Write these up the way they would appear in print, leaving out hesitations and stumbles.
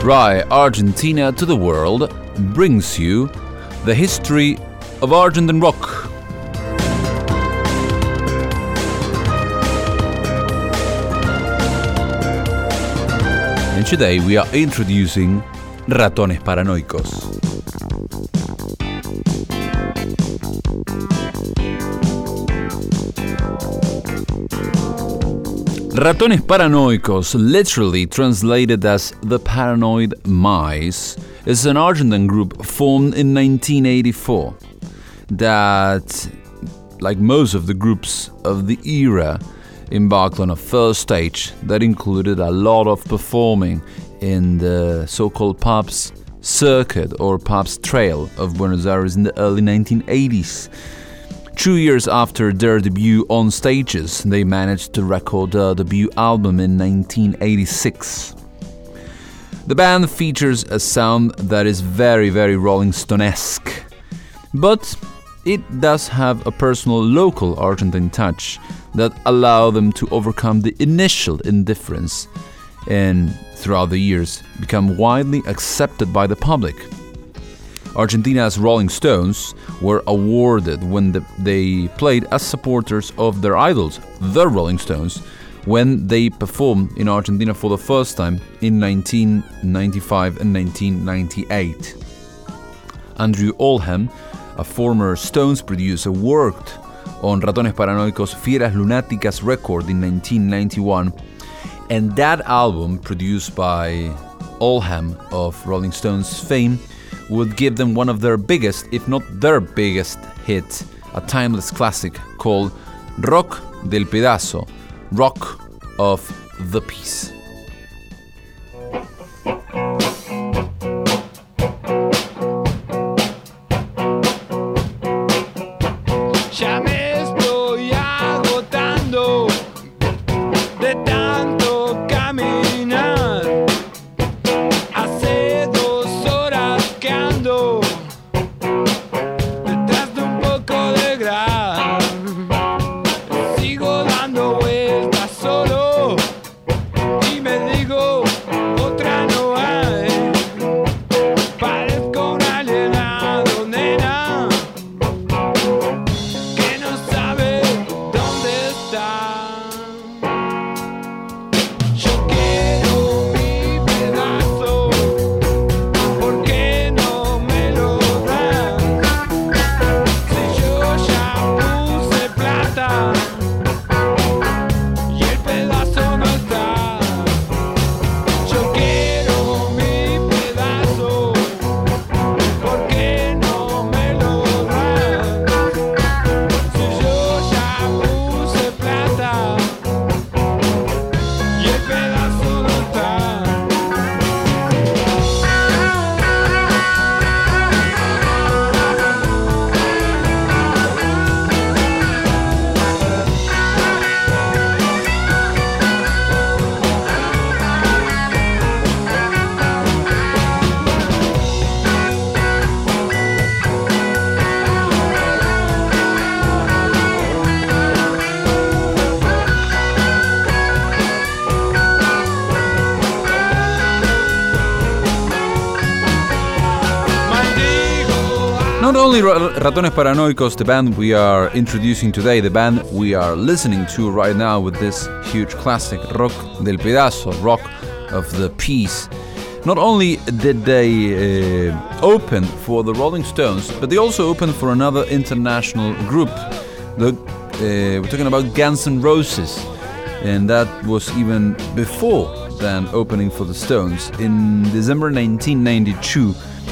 Try Argentina to the World brings you the history of Argentine rock. And today we are introducing Ratones Paranoicos. Ratones Paranoicos, literally translated as the Paranoid Mice, is an Argentine group formed in 1984 that, like most of the groups of the era, embarked on a first stage that included a lot of performing in the so-called pubs circuit or pubs trail of Buenos Aires in the early 1980s. 2 years after their debut on stages, they managed to record their debut album in 1986. The band features a sound that is very, very Rolling Stone-esque, but it does have a personal local Argentine touch that allow them to overcome the initial indifference and, throughout the years, become widely accepted by the public. Argentina's Rolling Stones were awarded when they played as supporters of their idols, the Rolling Stones, when they performed in Argentina for the first time in 1995 and 1998. Andrew Oldham, a former Stones producer, worked on Ratones Paranoicos' Fieras Lunáticas record in 1991, and that album, produced by Oldham of Rolling Stones fame, would give them one of their biggest, if not their biggest hit, a timeless classic called Rock del Pedazo, Rock of the Piece. Not only Ratones Paranoicos, the band we are introducing today, the band we are listening to right now with this huge classic, Rock del Pedazo, Rock of the Piece. Not only did they open for the Rolling Stones, but they also opened for another international group. We're talking about Guns N' Roses, and that was even before than opening for the Stones. In December 1992,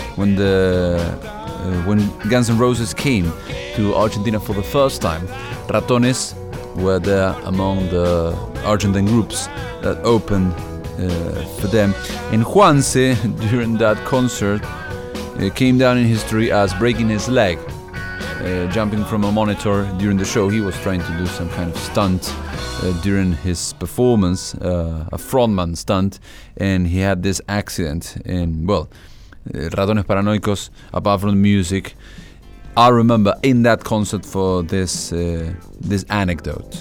when Guns N' Roses came to Argentina for the first time, Ratones were there among the Argentine groups that opened for them. And Juanse, during that concert, came down in history as breaking his leg, jumping from a monitor during the show. He was trying to do some kind of stunt during his performance, a frontman stunt, and he had this accident. And, well, Ratones Paranoicos, apart from the music, I remember in that concert for this anecdote.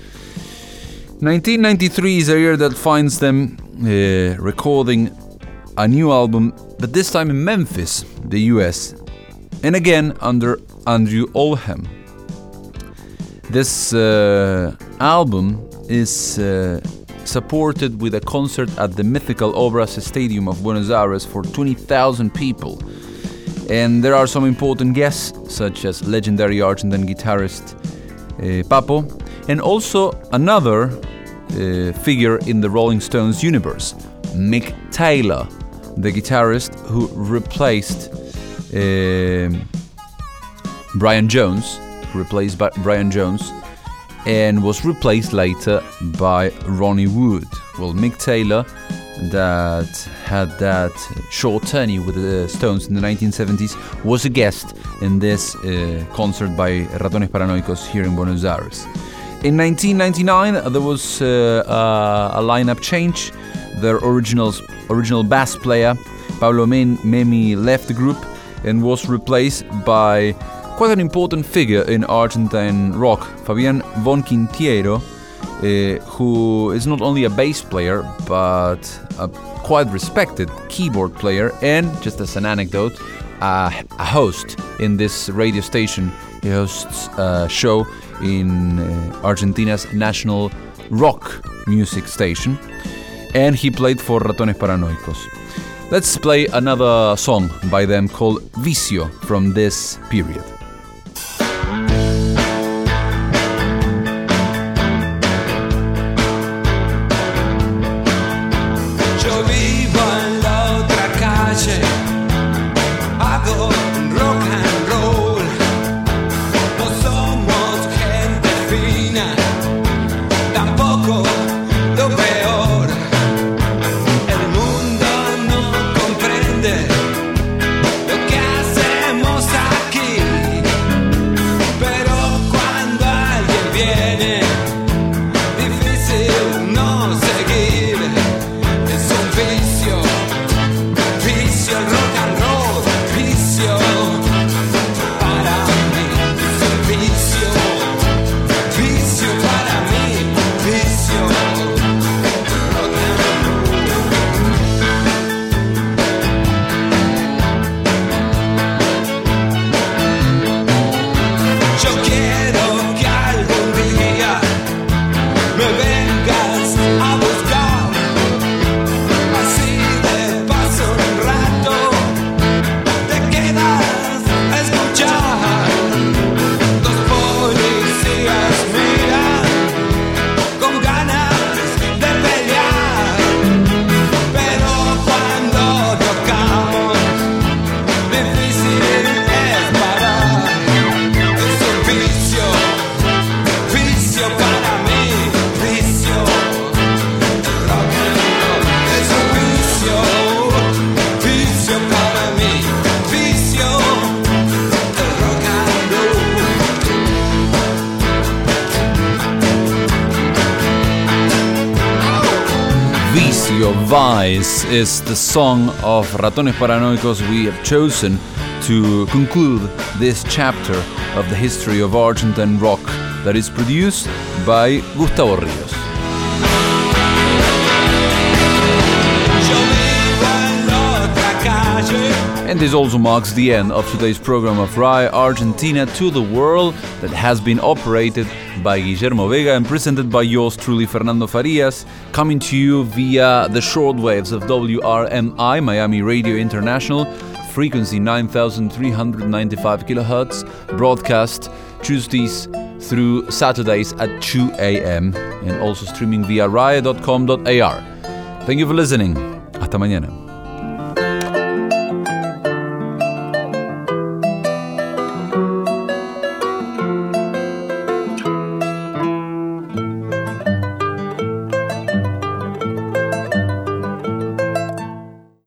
1993 is a year that finds them recording a new album, but this time in Memphis, the US, and again under Andrew Oldham. This album is supported with a concert at the mythical Obras Stadium of Buenos Aires for 20,000 people. And there are some important guests, such as legendary Argentine guitarist Papo, and also another figure in the Rolling Stones universe, Mick Taylor, the guitarist who replaced Brian Jones, and was replaced later by Ronnie Wood. Well, Mick Taylor, that had that short tenure with the Stones in the 1970s, was a guest in this concert by Ratones Paranoicos here in Buenos Aires. In 1999, there was a lineup change. Their original bass player, Pablo Memi, left the group and was replaced by quite an important figure in Argentine rock, Fabián von Quintiero, who is not only a bass player, but a quite respected keyboard player, and, just as an anecdote, a host in this radio station. He hosts a show in Argentina's national rock music station, and he played for Ratones Paranoicos. Let's play another song by them called Vicio from this period. Vice is the song of Ratones Paranoicos we have chosen to conclude this chapter of the history of Argentine rock that is produced by Gustavo Ríos. And this also marks the end of today's program of RAI Argentina to the World, that has been operated by Guillermo Vega and presented by yours truly, Fernando Farias, coming to you via the shortwaves of WRMI, Miami Radio International, frequency 9,395 kilohertz, broadcast Tuesdays through Saturdays at 2 a.m. and also streaming via rai.com.ar. Thank you for listening. Hasta mañana.